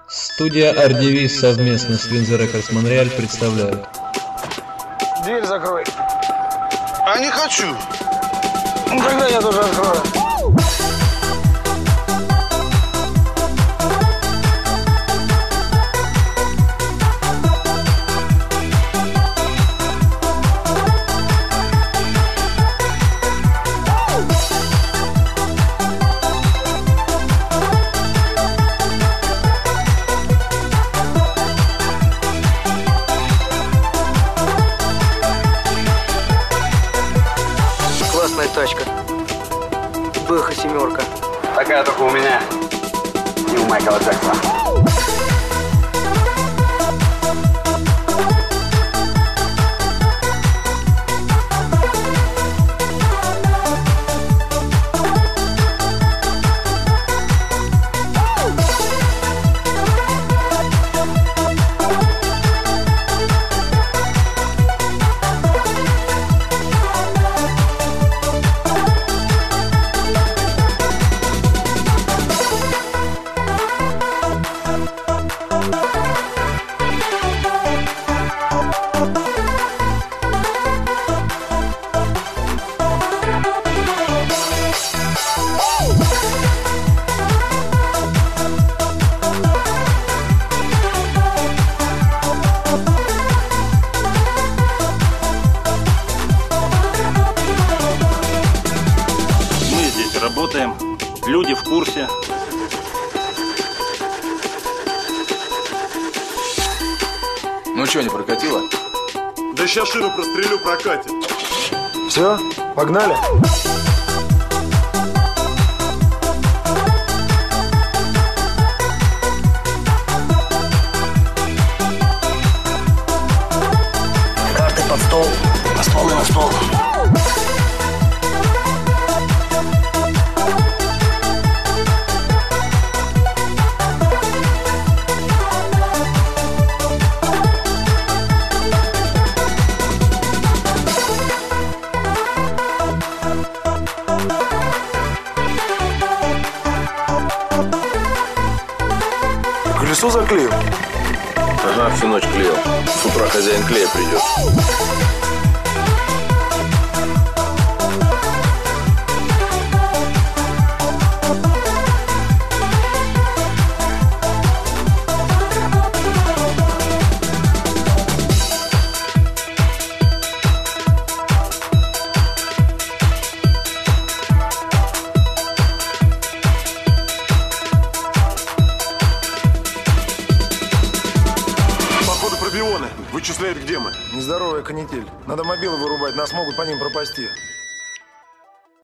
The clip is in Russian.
Студия RDV совместно с Windsor Records Montreal представляют. Дверь закрой. А не хочу. Ну тогда я тоже открою. Классная тачка. Бэха семерка. Такая только у меня и у Майкла Джексона. Работаем, люди в курсе. Ну что, не прокатило? Да сейчас шину прострелю, прокатит. Все, погнали. Карты под стол. На стол и на стол. Колесо заклеил. Ага, всю ночь клеил. С утра хозяин клея придет. Пробионы. Вычисляют, где мы. Нездоровая канитель. Надо мобилы вырубать, нас могут по ним пропасти.